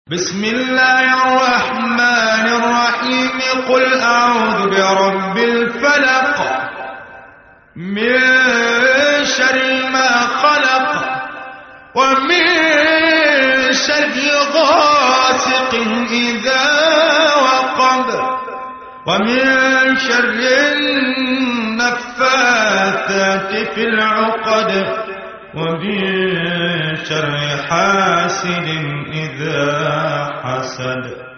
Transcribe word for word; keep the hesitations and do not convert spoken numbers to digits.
بسم الله الرحمن الرحيم. قل أعوذ برب الفلق من شر ما خلق ومن شر غاسق إذا وقب ومن شر النفاثات في العقد ومن شر حاسد إذا حسد.